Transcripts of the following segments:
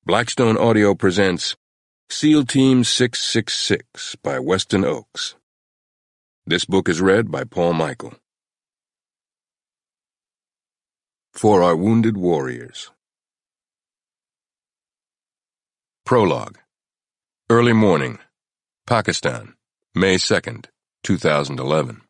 Blackstone Audio presents SEAL Team 666 by Weston Oakes. This book is read by Paul Michael. For Our Wounded Warriors. Prologue. Early morning, Pakistan, May 2nd, 2011.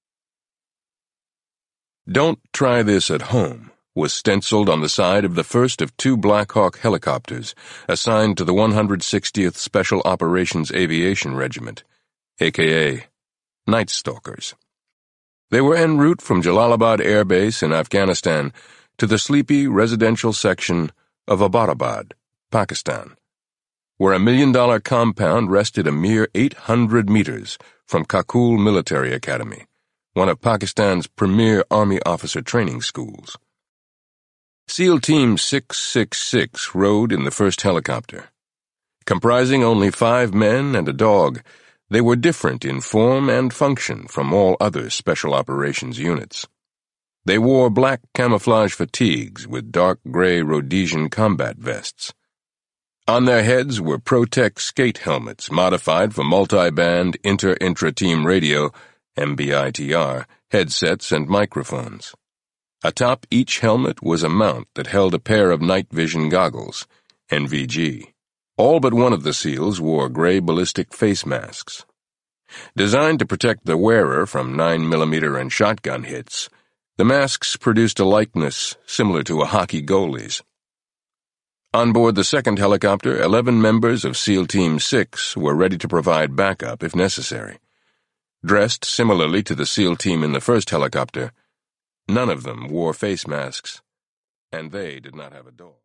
"Don't try this at home," was stenciled on the side of the first of two Black Hawk helicopters assigned to the 160th Special Operations Aviation Regiment, aka Night Stalkers. They were en route from Jalalabad Air Base in Afghanistan to the sleepy residential section of Abbottabad, Pakistan, where $1 million compound rested a mere 800 meters from Kakul Military Academy, one of Pakistan's premier Army officer training schools. SEAL Team 666 rode in the first helicopter. Comprising only 5 men and a dog, they were different in form and function from all other special operations units. They wore black camouflage fatigues with dark gray Rhodesian combat vests. On their heads were Protec skate helmets modified for multi-band inter-intra-team radio, MBITR, headsets and microphones. Atop each helmet was a mount that held a pair of night vision goggles, NVG. All but one of the SEALs wore gray ballistic face masks. Designed to protect the wearer from 9mm and shotgun hits, the masks produced a likeness similar to a hockey goalie's. On board the second helicopter, 11 members of SEAL Team 6 were ready to provide backup if necessary. Dressed similarly to the SEAL team in the first helicopter, none of them wore face masks, and they did not have a dog.